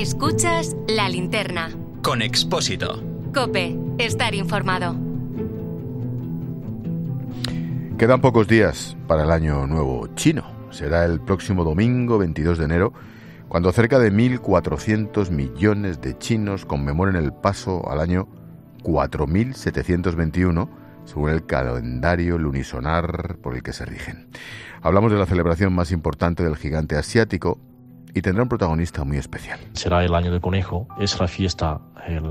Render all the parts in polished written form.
Escuchas La Linterna. Con Expósito. COPE. Estar informado. Quedan pocos días para el Año Nuevo Chino. Será el próximo domingo 22 de enero, cuando cerca de 1.400 millones de chinos conmemoren el paso al año 4.721, según el calendario lunisolar por el que se rigen. Hablamos de la celebración más importante del gigante asiático y tendrá un protagonista muy especial. Será el Año del Conejo, es la fiesta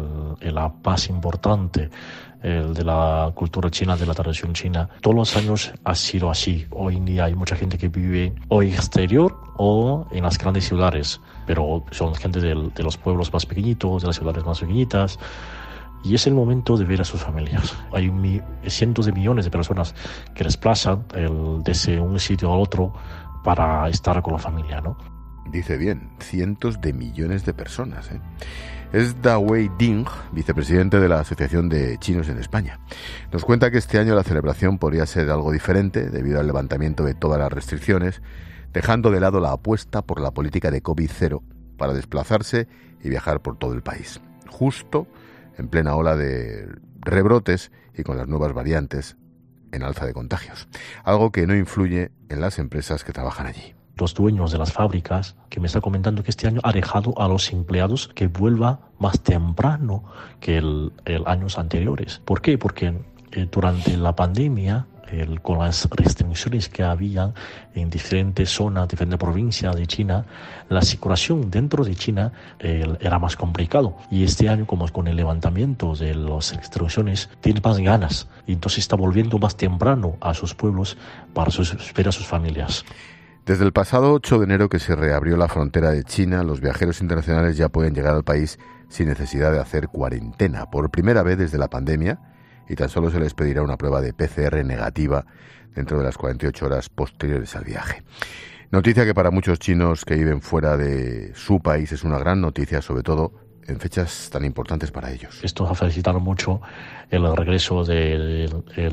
la más importante de la cultura china, de la tradición china. Todos los años ha sido así. Hoy en día hay mucha gente que vive o exterior o en las grandes ciudades, pero son gente de los pueblos más pequeñitos, de las ciudades más pequeñitas. Y es el momento de ver a sus familias. Hay cientos de millones de personas que desplazan desde un sitio a otro para estar con la familia, ¿no? Dice bien, cientos de millones de personas, ¿eh? Es Da Wei Ding, vicepresidente de la Asociación de Chinos en España. Nos cuenta que este año la celebración podría ser algo diferente debido al levantamiento de todas las restricciones, dejando de lado la apuesta por la política de COVID-0 para desplazarse y viajar por todo el país. Justo en plena ola de rebrotes y con las nuevas variantes en alza de contagios. Algo que no influye en las empresas que trabajan allí. Los dueños de las fábricas que me están comentando que este año ha dejado a los empleados que vuelva más temprano que el años anteriores. ¿Por qué? Porque durante la pandemia, con las restricciones que había en diferentes zonas, diferentes provincias de China, la circulación dentro de China era más complicado. Y este año, como con el levantamiento de las restricciones, tiene más ganas. Y entonces está volviendo más temprano a sus pueblos para esperar a sus familias. Desde el pasado 8 de enero que se reabrió la frontera de China, los viajeros internacionales ya pueden llegar al país sin necesidad de hacer cuarentena, por primera vez desde la pandemia, y tan solo se les pedirá una prueba de PCR negativa dentro de las 48 horas posteriores al viaje. Noticia que para muchos chinos que viven fuera de su país es una gran noticia, sobre todo en fechas tan importantes para ellos. Esto ha facilitado mucho el regreso de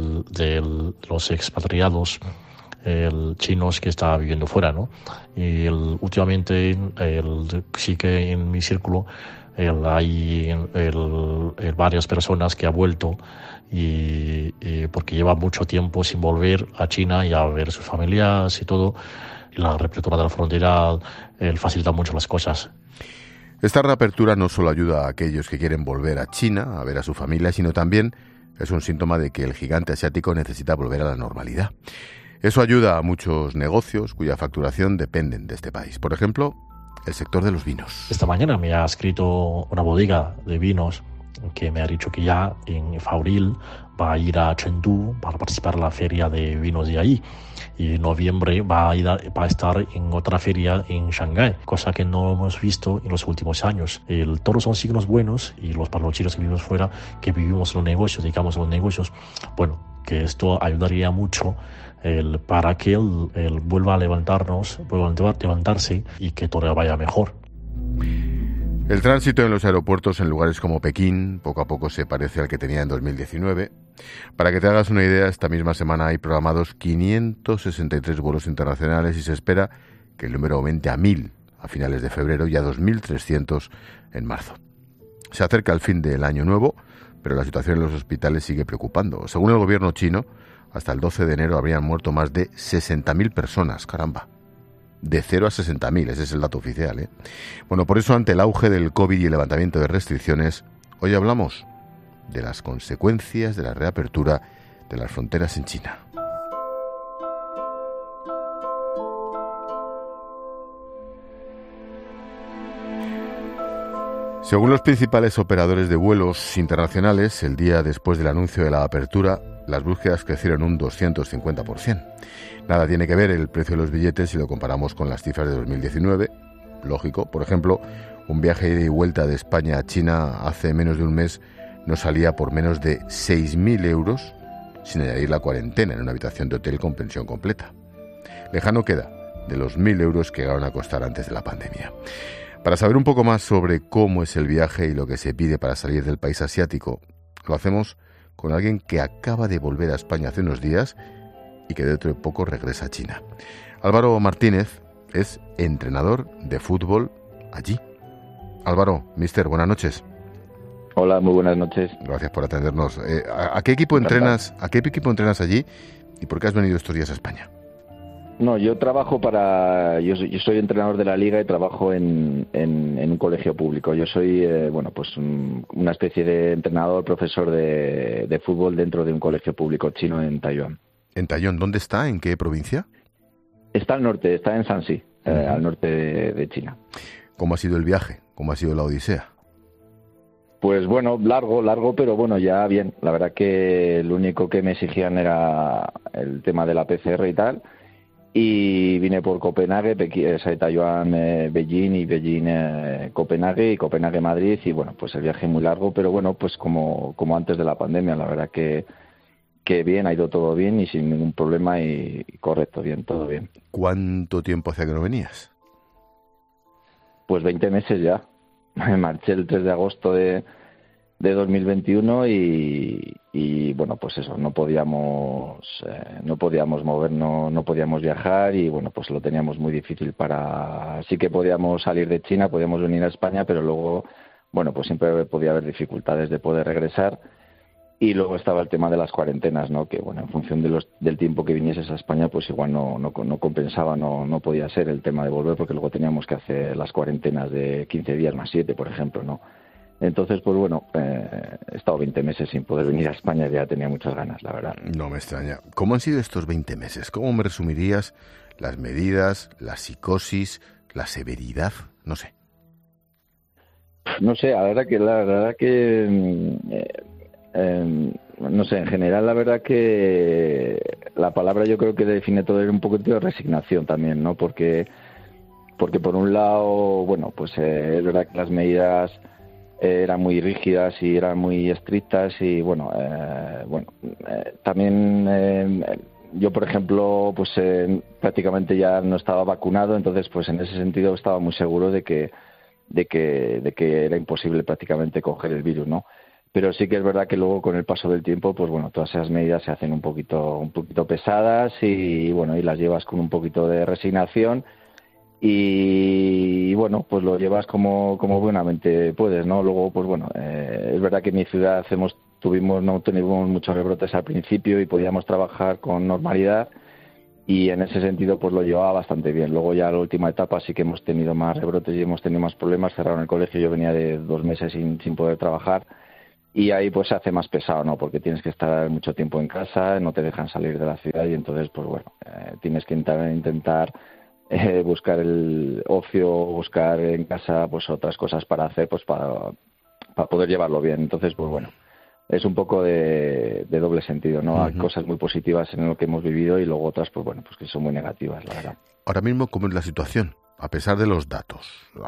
los expatriados chinos que está viviendo fuera, ¿no? Y últimamente sí que en mi círculo hay varias personas que han vuelto y porque lleva mucho tiempo sin volver a China y a ver sus familias y todo. Y la reapertura de la frontera facilita mucho las cosas. Esta reapertura no solo ayuda a aquellos que quieren volver a China a ver a su familia, sino también es un síntoma de que el gigante asiático necesita volver a la normalidad. Eso ayuda a muchos negocios cuya facturación dependen de este país. Por ejemplo, el sector de los vinos. Esta mañana me ha escrito una bodega de vinos que me ha dicho que ya en abril va a ir a Chengdu para participar en la feria de vinos de ahí. Y en noviembre va a estar en otra feria en Shanghái, cosa que no hemos visto en los últimos años. Todos son signos buenos y para los chinos que vivimos fuera, que vivimos en los negocios, dedicamos a los negocios, bueno, que esto ayudaría mucho para que él vuelva a levantarse y que todo vaya mejor. El tránsito en los aeropuertos en lugares como Pekín poco a poco se parece al que tenía en 2019. Para que te hagas una idea, esta misma semana hay programados 563 vuelos internacionales y se espera que el número aumente a 1.000 a finales de febrero y a 2.300 en marzo. Se acerca el fin del año nuevo, pero la situación en los hospitales sigue preocupando. Según el gobierno chino, hasta el 12 de enero habrían muerto más de 60.000 personas, caramba. De 0 a 60.000, ese es el dato oficial, ¿eh? Bueno, por eso ante el auge del COVID y el levantamiento de restricciones, hoy hablamos de las consecuencias de la reapertura de las fronteras en China. Según los principales operadores de vuelos internacionales, el día después del anuncio de la apertura, las búsquedas crecieron un 250%. Nada tiene que ver el precio de los billetes si lo comparamos con las cifras de 2019. Lógico, por ejemplo, un viaje ida y vuelta de España a China hace menos de un mes nos salía por menos de 6.000 euros, sin añadir la cuarentena en una habitación de hotel con pensión completa. Lejano queda de los 1.000 euros que llegaron a costar antes de la pandemia. Para saber un poco más sobre cómo es el viaje y lo que se pide para salir del país asiático, lo hacemos con alguien que acaba de volver a España hace unos días y que dentro de poco regresa a China. Álvaro Martínez es entrenador de fútbol allí. Álvaro, mister, buenas noches. Hola, muy buenas noches. Gracias por atendernos. ¿A qué equipo entrenas? ¿A qué equipo entrenas allí? ¿Y por qué has venido estos días a España? No, yo trabajo yo soy entrenador de la liga y trabajo en un colegio público. Yo soy, una especie de entrenador, profesor de fútbol dentro de un colegio público chino en Taiwán. ¿En Taiwán? ¿Dónde está? ¿En qué provincia? Está al norte, está en Shanxi, al norte de China. ¿Cómo ha sido el viaje? ¿Cómo ha sido la odisea? Pues bueno, largo, pero bueno, ya bien. La verdad que lo único que me exigían era el tema de la PCR y tal. Y vine por Copenhague, Taiwán, Beijing y Beijing, Copenhague y Copenhague, Madrid. Y bueno, pues el viaje muy largo, pero bueno, pues como antes de la pandemia, la verdad que bien, ha ido todo bien y sin ningún problema y correcto, bien, todo bien. ¿Cuánto tiempo hace que no venías? Pues 20 meses ya. Me marché el 3 de agosto de 2021 y bueno, pues eso, no podíamos movernos, no podíamos viajar y bueno, pues lo teníamos muy difícil sí que podíamos salir de China, podíamos venir a España, pero luego, bueno, pues siempre podía haber dificultades de poder regresar. Y luego estaba el tema de las cuarentenas, ¿no? Que bueno, en función del tiempo que vinieses a España, pues igual no compensaba, no podía ser el tema de volver, porque luego teníamos que hacer las cuarentenas de 15 días más 7, por ejemplo, ¿no? Entonces, pues bueno, he estado 20 meses sin poder venir a España y ya tenía muchas ganas, la verdad. No me extraña. ¿Cómo han sido estos 20 meses? ¿Cómo me resumirías las medidas, la psicosis, la severidad? No sé. No sé, la verdad que no sé, en general la verdad que la palabra yo creo que define todo es un poquito de resignación también, ¿no? Porque por un lado, bueno, pues es verdad que las medidas eran muy rígidas y eran muy estrictas y también yo por ejemplo pues prácticamente ya no estaba vacunado, entonces pues en ese sentido estaba muy seguro de que era imposible prácticamente coger el virus, ¿no? Pero sí que es verdad que luego con el paso del tiempo, pues bueno, todas esas medidas se hacen un poquito pesadas y bueno, y las llevas con un poquito de resignación y bueno, pues lo llevas como buenamente puedes, ¿no? Luego, pues bueno, es verdad que en mi ciudad no tuvimos muchos rebrotes al principio y podíamos trabajar con normalidad y en ese sentido pues lo llevaba bastante bien. Luego ya la última etapa sí que hemos tenido más rebrotes y hemos tenido más problemas, cerraron el colegio, yo venía de 2 meses sin poder trabajar. Y ahí pues se hace más pesado, ¿no? Porque tienes que estar mucho tiempo en casa, no te dejan salir de la ciudad y entonces, pues bueno, tienes que intentar buscar el ocio, buscar en casa pues otras cosas para hacer, pues para poder llevarlo bien. Entonces, pues bueno, es un poco de doble sentido, ¿no? Hay cosas muy positivas en lo que hemos vivido y luego otras, pues bueno, pues que son muy negativas, la verdad. Ahora mismo, ¿cómo es la situación? A pesar de los datos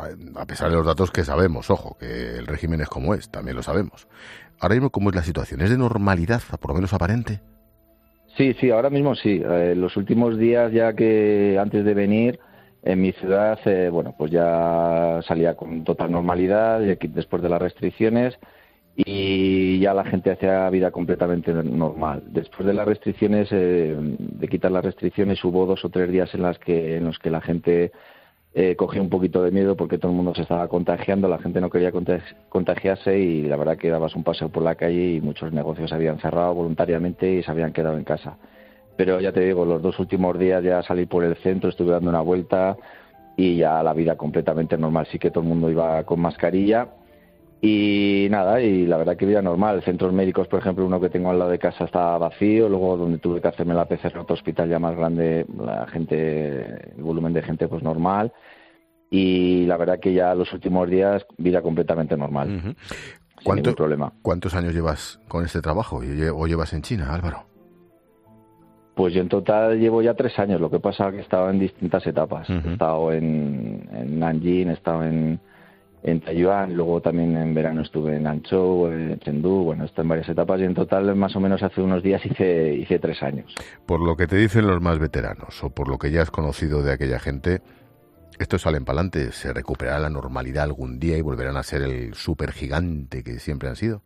que sabemos, ojo, que el régimen es como es, también lo sabemos. Ahora mismo, ¿cómo es la situación? ¿Es de normalidad, por lo menos aparente? Sí, ahora mismo sí. Los últimos días ya que antes de venir, en mi ciudad, pues ya salía con total normalidad después de las restricciones y ya la gente hacía vida completamente normal. Después de las restricciones, de quitar las restricciones, hubo 2 o 3 días en los que la gente cogí un poquito de miedo porque todo el mundo se estaba contagiando, la gente no quería contagiarse y la verdad que dabas un paseo por la calle y muchos negocios habían cerrado voluntariamente y se habían quedado en casa. Pero ya te digo, los 2 últimos días ya salí por el centro, estuve dando una vuelta y ya la vida completamente normal. Sí que todo el mundo iba con mascarilla y nada, y la verdad que vida normal. Centros médicos, por ejemplo, uno que tengo al lado de casa está vacío, luego donde tuve que hacerme la PCR en otro hospital ya más grande, el volumen de gente pues normal, y la verdad que ya los últimos días vida completamente normal, sin ningún problema. ¿Cuántos años llevas con este trabajo o llevas en China, Álvaro? Pues yo en total llevo ya 3 años, lo que pasa es que he estado en distintas etapas. He estado en Nanjing, he estado en Taiwán, luego también en verano estuve en Hangzhou, en Chengdu, bueno, estoy en varias etapas y en total más o menos hace unos días hice 3 años. Por lo que te dicen los más veteranos o por lo que ya has conocido de aquella gente, estos salen para adelante, se recuperará la normalidad algún día y volverán a ser el supergigante que siempre han sido.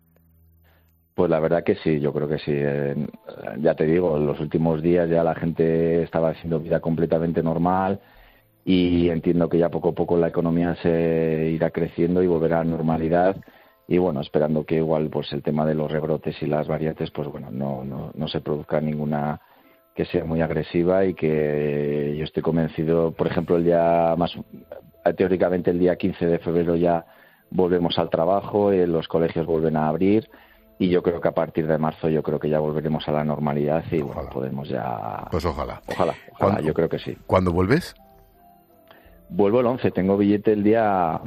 Pues la verdad que sí, yo creo que sí. Ya te digo, en los últimos días ya la gente estaba haciendo vida completamente normal y entiendo que ya poco a poco la economía se irá creciendo y volverá a normalidad. Y bueno, esperando que igual pues el tema de los rebrotes y las variantes pues bueno no se produzca ninguna que sea muy agresiva, y que yo estoy convencido, por ejemplo, teóricamente el día 15 de febrero ya volvemos al trabajo, los colegios vuelven a abrir, y yo creo que a partir de marzo yo creo que ya volveremos a la normalidad y Ojalá. bueno, podemos ya... Pues ojalá. Ojalá, yo creo que sí. ¿Cuándo vuelves? Vuelvo el 11, tengo billete el día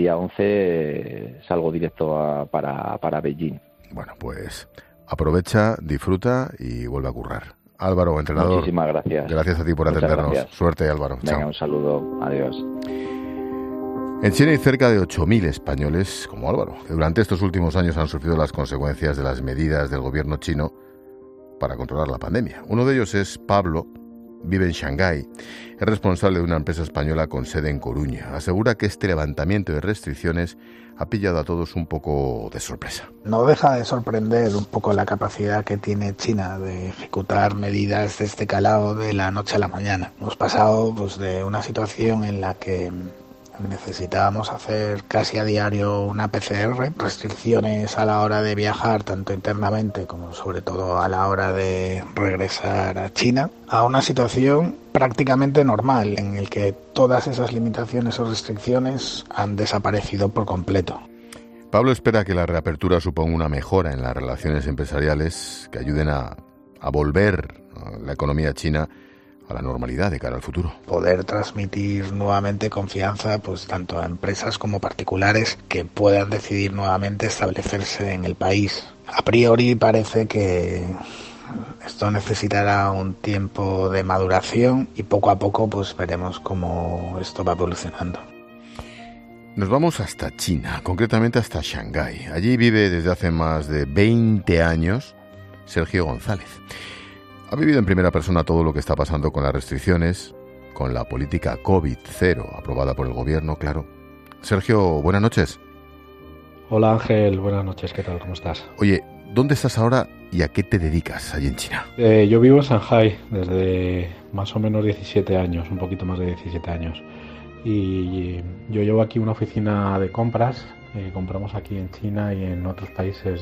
11, salgo directo para Beijing. Bueno, pues aprovecha, disfruta y vuelve a currar. Álvaro, entrenador. Muchísimas gracias. Gracias a ti por Muchas atendernos. gracias. Suerte, Álvaro. Venga, Chao. un saludo. Adiós. En China hay cerca de 8.000 españoles como Álvaro, que durante estos últimos años han sufrido las consecuencias de las medidas del gobierno chino para controlar la pandemia. Uno de ellos es Pablo, vive en Shanghái, es responsable de una empresa española con sede en Coruña. Asegura que este levantamiento de restricciones ha pillado a todos un poco de sorpresa. No deja de sorprender un poco la capacidad que tiene China de ejecutar medidas de este calado de la noche a la mañana. Hemos pasado pues de una situación en la que necesitábamos hacer casi a diario una PCR, restricciones a la hora de viajar tanto internamente como sobre todo a la hora de regresar a China, a una situación prácticamente normal en el que todas esas limitaciones o restricciones han desaparecido por completo. Pablo espera que la reapertura suponga una mejora en las relaciones empresariales que ayuden a volver a la economía china a la normalidad de cara al futuro. Poder transmitir nuevamente confianza pues tanto a empresas como particulares que puedan decidir nuevamente establecerse en el país. A priori parece que esto necesitará un tiempo de maduración y poco a poco pues veremos cómo esto va evolucionando. Nos vamos hasta China, concretamente hasta Shanghái. Allí vive desde hace más de 20 años Sergio González. Ha vivido en primera persona todo lo que está pasando con las restricciones, con la política COVID-0 aprobada por el gobierno, claro. Sergio, buenas noches. Hola Ángel, buenas noches, ¿qué tal? ¿Cómo estás? Oye, ¿dónde estás ahora y a qué te dedicas allí en China? Yo vivo en Shanghái desde más o menos 17 años, un poquito más de 17 años. Y yo llevo aquí una oficina de compras, compramos aquí en China y en otros países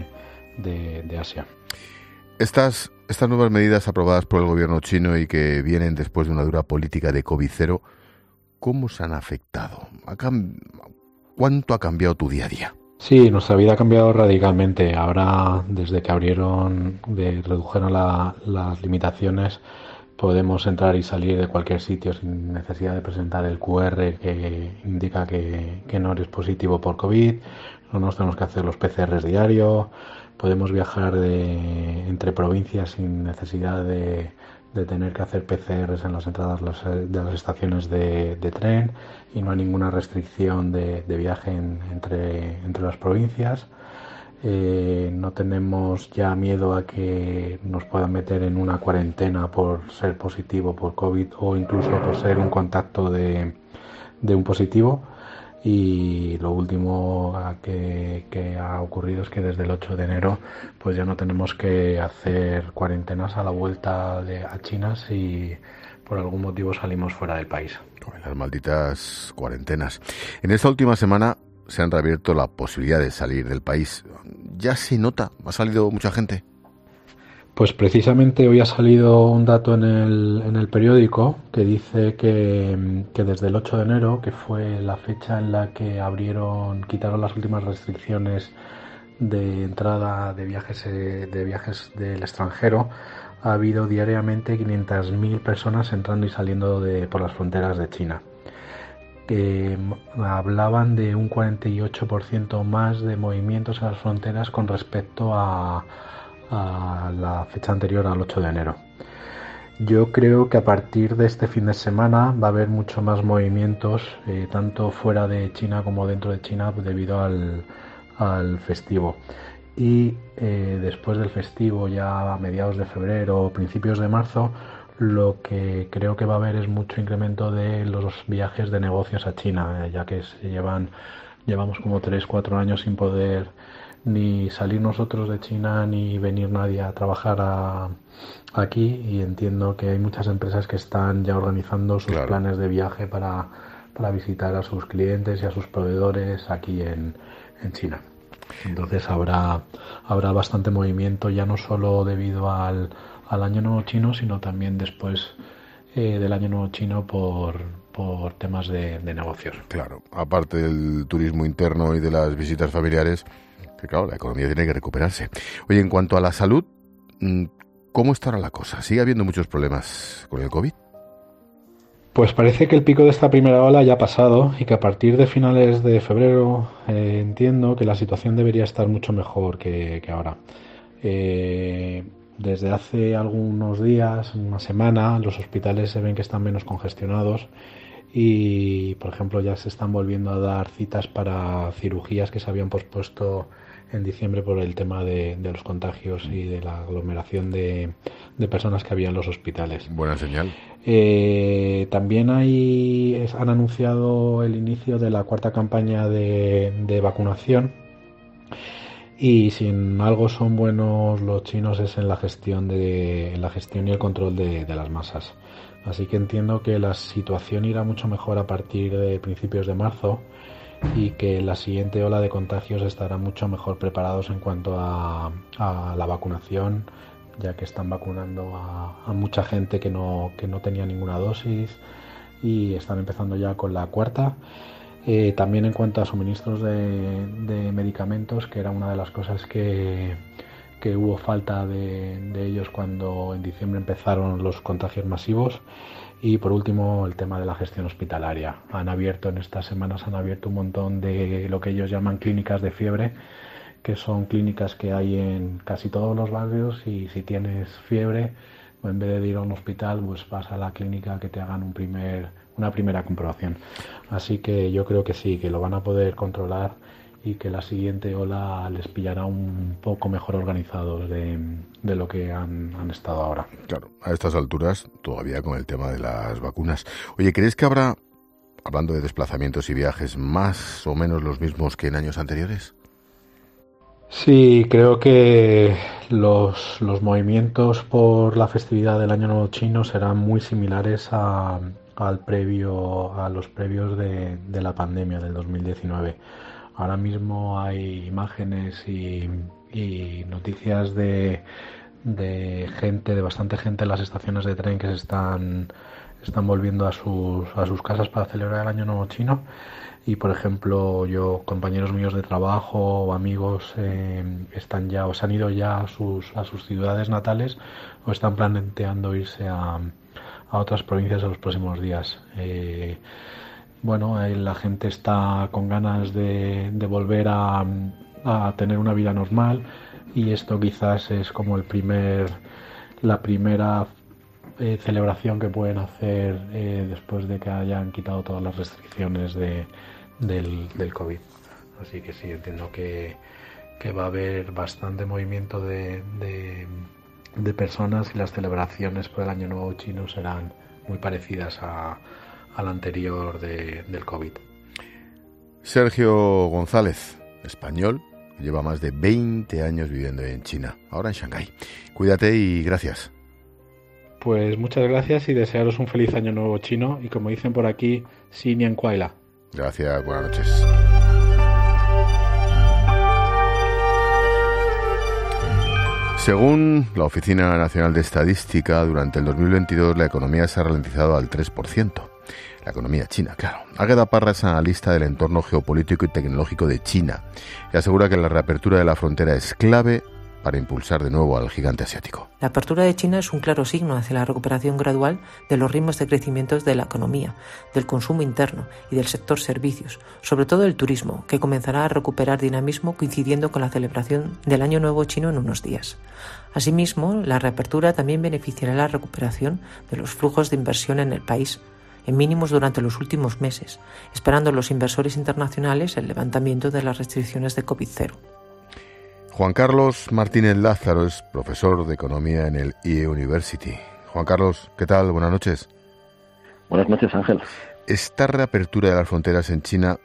de Asia. Estas nuevas medidas aprobadas por el gobierno chino y que vienen después de una dura política de COVID-0, ¿cómo se han afectado? ¿Cuánto ha cambiado tu día a día? Sí, nuestra vida ha cambiado radicalmente. Ahora, desde que redujeron las limitaciones, podemos entrar y salir de cualquier sitio sin necesidad de presentar el QR que indica que no eres positivo por COVID. No nos tenemos que hacer los PCRs diarios. Podemos viajar entre provincias sin necesidad de tener que hacer PCRs en las entradas de las estaciones de tren, y no hay ninguna restricción de viaje entre las provincias. No tenemos ya miedo a que nos puedan meter en una cuarentena por ser positivo por COVID o incluso por ser un contacto de un positivo. Y lo último que ha ocurrido es que desde el 8 de enero pues ya no tenemos que hacer cuarentenas a la vuelta a China si por algún motivo salimos fuera del país. Las malditas cuarentenas. En esta última semana se han reabierto la posibilidad de salir del país. ¿Ya se nota? ¿Ha salido mucha gente? Pues precisamente hoy ha salido un dato en el periódico que dice que desde el 8 de enero, que fue la fecha en la que quitaron las últimas restricciones de entrada de viajes del extranjero, ha habido diariamente 500.000 personas entrando y saliendo por las fronteras de China. Hablaban de un 48% más de movimientos en las fronteras con respecto a la fecha anterior al 8 de enero. Yo creo que a partir de este fin de semana va a haber mucho más movimientos, tanto fuera de China como dentro de China, debido al festivo. Y después del festivo, ya a mediados de febrero o principios de marzo, lo que creo que va a haber es mucho incremento de los viajes de negocios a China, ya que llevamos como 3-4 años sin poder ni salir nosotros de China ni venir nadie a trabajar aquí, y entiendo que hay muchas empresas que están ya organizando sus planes de viaje para visitar a sus clientes y a sus proveedores aquí en China. Entonces habrá bastante movimiento, ya no solo debido al Año Nuevo Chino, sino también después del Año Nuevo Chino por temas de negocios. Claro, aparte del turismo interno y de las visitas familiares, que claro, la economía tiene que recuperarse. Oye, en cuanto a la salud, ¿cómo estará la cosa? ¿Sigue habiendo muchos problemas con el COVID? Pues parece que el pico de esta primera ola ya ha pasado y que a partir de finales de febrero entiendo que la situación debería estar mucho mejor que ahora. Desde hace algunos días, una semana, los hospitales se ven que están menos congestionados y, por ejemplo, ya se están volviendo a dar citas para cirugías que se habían pospuesto en diciembre por el tema de los contagios y de la aglomeración de personas que había en los hospitales. Buena señal. También han anunciado el inicio de la cuarta campaña de vacunación, y si en algo son buenos los chinos es en la gestión y el control de las masas. Así que entiendo que la situación irá mucho mejor a partir de principios de marzo y que la siguiente ola de contagios estará mucho mejor preparados en cuanto a la vacunación, ya que están vacunando a mucha gente que no tenía ninguna dosis y están empezando ya con la cuarta. También en cuanto a suministros de medicamentos, que era una de las cosas que hubo falta de ellos cuando en diciembre empezaron los contagios masivos. Y por último, el tema de la gestión hospitalaria. En estas semanas han abierto un montón de lo que ellos llaman clínicas de fiebre, que son clínicas que hay en casi todos los barrios, y si tienes fiebre, en vez de ir a un hospital, pues vas a la clínica que te hagan una primera comprobación. Así que yo creo que sí, que lo van a poder controlar y que la siguiente ola les pillará un poco mejor organizados de lo que han estado ahora. Claro, a estas alturas todavía con el tema de las vacunas. Oye, ¿crees que habrá, hablando de desplazamientos y viajes, más o menos los mismos que en años anteriores? Sí, creo que los movimientos por la festividad del Año Nuevo Chino serán muy similares a los previos de la pandemia del 2019. Ahora mismo hay imágenes y noticias de bastante gente en las estaciones de tren que se están volviendo a sus casas para celebrar el Año Nuevo Chino. Y por ejemplo, compañeros míos de trabajo o amigos están ya o se han ido ya a sus ciudades natales o están planteando irse a otras provincias en los próximos días. La gente está con ganas de volver a tener una vida normal, y esto quizás es como la primera celebración que pueden hacer después de que hayan quitado todas las restricciones del COVID. Así que sí, entiendo que va a haber bastante movimiento de personas, y las celebraciones por el Año Nuevo Chino serán muy parecidas a la anterior del COVID. Sergio González, español, lleva más de 20 años viviendo en China, ahora en Shanghái. Cuídate y gracias. Pues muchas gracias y desearos un feliz Año Nuevo Chino, y como dicen por aquí, Xin Nian Kuai La. Gracias, buenas noches. Según la Oficina Nacional de Estadística, durante el 2022 la economía se ha ralentizado al 3%. La economía china, claro. Águeda Parra es analista del entorno geopolítico y tecnológico de China y asegura que la reapertura de la frontera es clave para impulsar de nuevo al gigante asiático. La apertura de China es un claro signo hacia la recuperación gradual de los ritmos de crecimiento de la economía, del consumo interno y del sector servicios, sobre todo el turismo, que comenzará a recuperar dinamismo coincidiendo con la celebración del Año Nuevo Chino en unos días. Asimismo, la reapertura también beneficiará la recuperación de los flujos de inversión en el país, en mínimos durante los últimos meses, esperando los inversores internacionales el levantamiento de las restricciones de COVID-0. Juan Carlos Martínez Lázaro es profesor de Economía en el IE University. Juan Carlos, ¿qué tal? Buenas noches. Buenas noches, Ángel. ¿Esta reapertura de las fronteras en China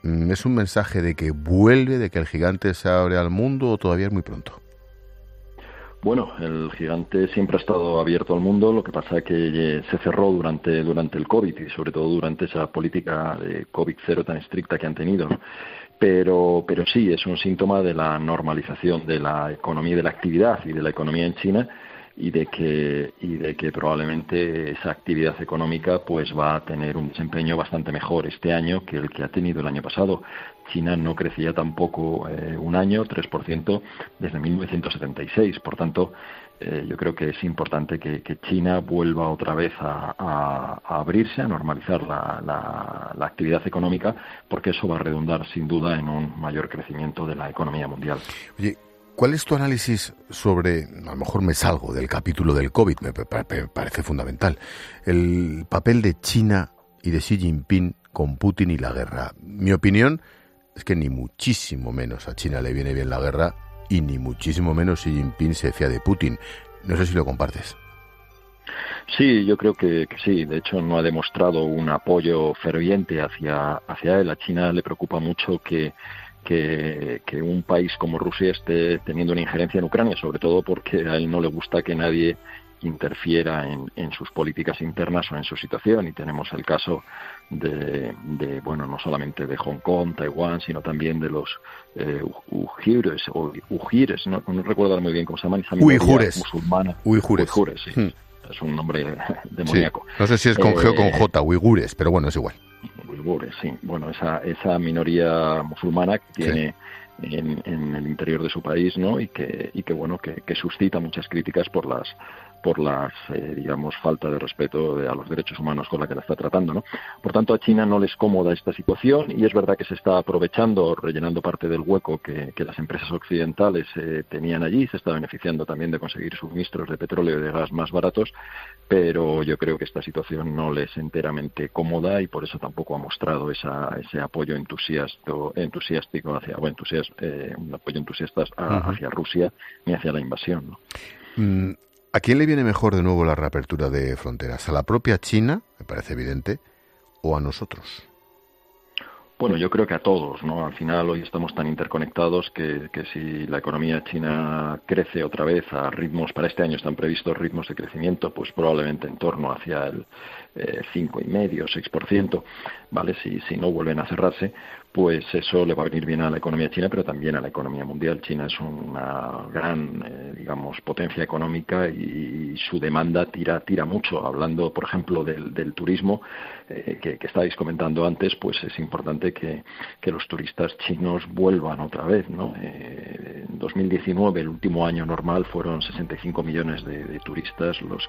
¿Es un mensaje de que vuelve, de que el gigante se abre al mundo o todavía es muy pronto? Bueno, el gigante siempre ha estado abierto al mundo, lo que pasa es que se cerró durante el COVID y sobre todo durante esa política de COVID cero tan estricta que han tenido, ¿no? Pero sí, es un síntoma de la normalización de la economía, de la actividad y de la economía en China, y de que probablemente esa actividad económica pues va a tener un desempeño bastante mejor este año que el que ha tenido el año pasado. China no crecía tampoco un año, 3%, desde 1976. Por tanto, yo creo que es importante que China vuelva otra vez a abrirse, a normalizar la actividad económica, porque eso va a redundar sin duda en un mayor crecimiento de la economía mundial. Oye, ¿cuál es tu análisis sobre, a lo mejor me salgo del capítulo del COVID, me parece fundamental, el papel de China y de Xi Jinping con Putin y la guerra? Mi opinión es que ni muchísimo menos a China le viene bien la guerra y ni muchísimo menos Xi Jinping se fía de Putin. No sé si lo compartes. Sí, yo creo que sí. De hecho, no ha demostrado un apoyo ferviente hacia él. A China le preocupa mucho que un país como Rusia esté teniendo una injerencia en Ucrania, sobre todo porque a él no le gusta que nadie interfiera en sus políticas internas o en su situación. Y tenemos el caso de bueno, no solamente de Hong Kong, Taiwán, sino también de los ujires, no recuerdo muy bien cómo se llaman, esa minoría musulmana. Uigures, sí. Es un nombre demoníaco. Sí. No sé si es con G o con J, uigures, pero bueno, es igual. Uigures, sí. Bueno, esa minoría musulmana que tiene en el interior de su país, ¿no? Y que bueno, que suscita muchas críticas por las digamos, falta de respeto a los derechos humanos con la que la está tratando, ¿no? Por tanto, a China no le es cómoda esta situación, y es verdad que se está aprovechando, rellenando parte del hueco que las empresas occidentales tenían allí. Se está beneficiando también de conseguir suministros de petróleo y de gas más baratos, pero yo creo que esta situación no le es enteramente cómoda, y por eso tampoco ha mostrado ese apoyo entusiástico hacia, un apoyo entusiasta hacia Rusia ni hacia la invasión, ¿no? ¿A quién le viene mejor de nuevo la reapertura de fronteras? ¿A la propia China, me parece evidente, o a nosotros? Bueno, yo creo que a todos, ¿no? Al final hoy estamos tan interconectados que si la economía china crece otra vez a ritmos, para este año están previstos ritmos de crecimiento, pues probablemente en torno hacia el 5,5%, 6%, ¿vale? Si no vuelven a cerrarse, pues eso le va a venir bien a la economía china, pero también a la economía mundial. China es una gran, digamos, potencia económica, y su demanda tira mucho. Hablando, por ejemplo, del turismo que estabais comentando antes, pues es importante que los turistas chinos vuelvan otra vez, ¿no? En 2019, el último año normal, fueron 65 millones de turistas los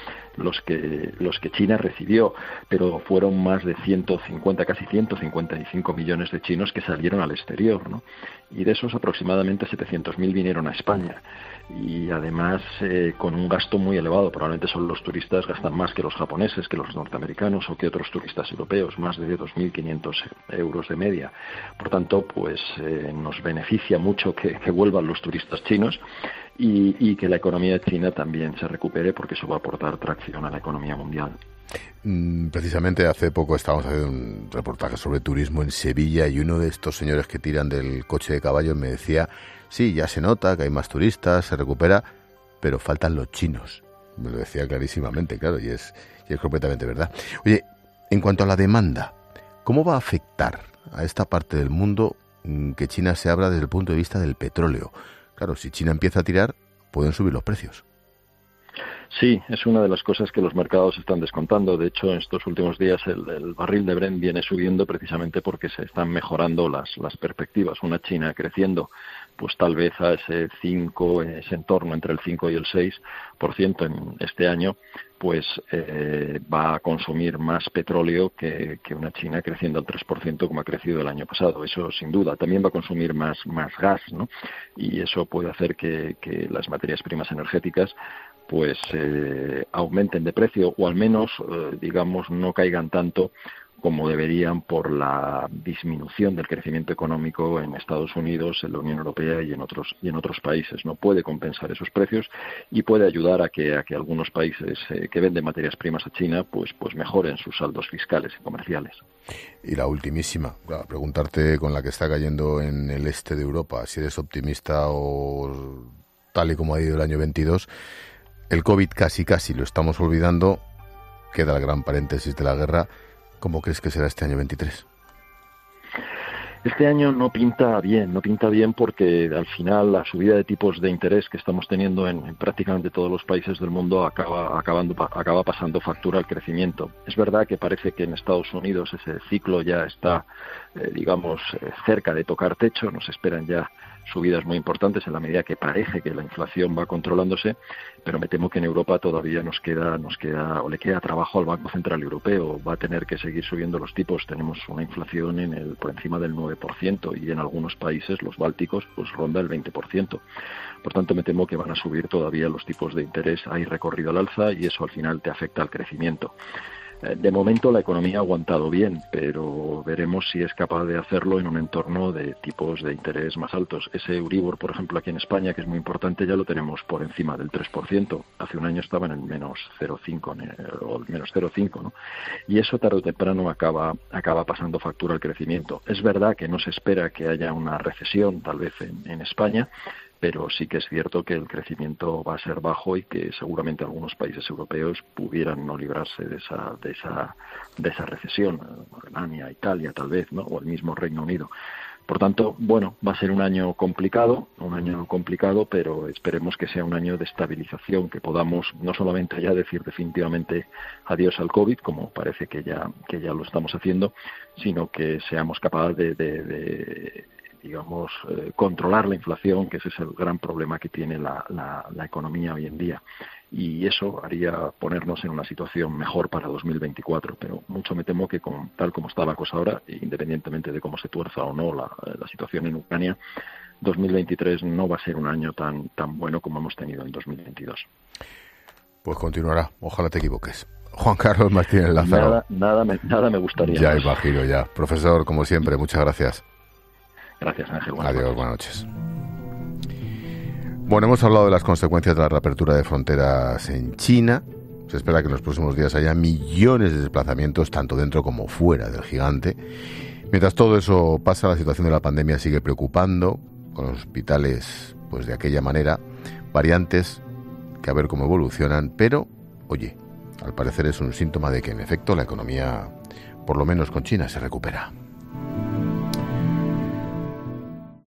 que China recibió, pero fueron más de 150, casi 155 millones de chinos que salieron al exterior, ¿no? Y de esos aproximadamente 700.000 vinieron a España, y además con un gasto muy elevado. Probablemente son los turistas gastan más que los japoneses, que los norteamericanos o que otros turistas europeos, más de 2.500 euros de media. Por tanto, pues nos beneficia mucho que vuelvan los turistas chinos, y que la economía china también se recupere, porque eso va a aportar tracción a la economía mundial. Precisamente hace poco estábamos haciendo un reportaje sobre turismo en Sevilla, y uno de estos señores que tiran del coche de caballos me decía: sí, ya se nota que hay más turistas, se recupera, pero faltan los chinos. Me lo decía clarísimamente, claro, y es completamente verdad. Oye, en cuanto a la demanda, ¿cómo va a afectar a esta parte del mundo que China se abra desde el punto de vista del petróleo? Claro, si China empieza a tirar, pueden subir los precios. Sí, es una de las cosas que los mercados están descontando. De hecho, en estos últimos días el barril de Brent viene subiendo precisamente porque se están mejorando las perspectivas. Una China creciendo, pues tal vez a ese entorno entre el 5 y el 6% en este año, pues va a consumir más petróleo que una China creciendo al 3% como ha crecido el año pasado. Eso sin duda. También va a consumir más gas, ¿no? Y eso puede hacer que las materias primas energéticas pues aumenten de precio, o al menos digamos no caigan tanto como deberían por la disminución del crecimiento económico en Estados Unidos, en la Unión Europea y en otros países. No puede compensar esos precios y puede ayudar a que algunos países que venden materias primas a China pues mejoren sus saldos fiscales y comerciales. Y la ultimísima, preguntarte con la que está cayendo en el este de Europa, si eres optimista o tal y como ha ido el año 22, el COVID casi lo estamos olvidando, queda el gran paréntesis de la guerra. ¿Cómo crees que será este año 23? Este año no pinta bien porque al final la subida de tipos de interés que estamos teniendo en prácticamente todos los países del mundo acaba pasando factura al crecimiento. Es verdad que parece que en Estados Unidos ese ciclo ya está, cerca de tocar techo, nos esperan ya subidas muy importantes en la medida que parece que la inflación va controlándose, pero me temo que en Europa todavía le queda trabajo al Banco Central Europeo. Va a tener que seguir subiendo los tipos. Tenemos una inflación por encima del 9% y en algunos países, los bálticos, pues ronda el 20%. Por tanto, me temo que van a subir todavía los tipos de interés. Hay recorrido al alza y eso al final te afecta al crecimiento. De momento la economía ha aguantado bien, pero veremos si es capaz de hacerlo en un entorno de tipos de interés más altos. Ese Euribor, por ejemplo, aquí en España, que es muy importante, ya lo tenemos por encima del 3%. Hace un año estaba en el menos 0,5 o el menos 0,5, ¿no? Y eso tarde o temprano acaba pasando factura al crecimiento. Es verdad que no se espera que haya una recesión, tal vez en España, pero sí que es cierto que el crecimiento va a ser bajo y que seguramente algunos países europeos pudieran no librarse de esa recesión. Alemania, Italia, tal vez, ¿no? O el mismo Reino Unido. Por tanto, va a ser un año complicado, pero esperemos que sea un año de estabilización, que podamos no solamente ya decir definitivamente adiós al COVID, como parece que ya lo estamos haciendo, sino que seamos capaces de controlar la inflación, que ese es el gran problema que tiene la economía hoy en día. Y eso haría ponernos en una situación mejor para 2024, pero mucho me temo que tal como está la cosa ahora, independientemente de cómo se tuerza o no la situación en Ucrania, 2023 no va a ser un año tan bueno como hemos tenido en 2022. Pues continuará, ojalá te equivoques. Juan Carlos Martínez Lázaro. Nada me gustaría. Ya imagino, ya. Profesor, como siempre, muchas gracias. Gracias, Ángel. Adiós, buenas noches. Bueno, hemos hablado de las consecuencias de la reapertura de fronteras en China. Se espera que en los próximos días haya millones de desplazamientos, tanto dentro como fuera del gigante. Mientras todo eso pasa, la situación de la pandemia sigue preocupando, con los hospitales pues de aquella manera, variantes que a ver cómo evolucionan, pero, oye, al parecer es un síntoma de que en efecto la economía, por lo menos con China, se recupera.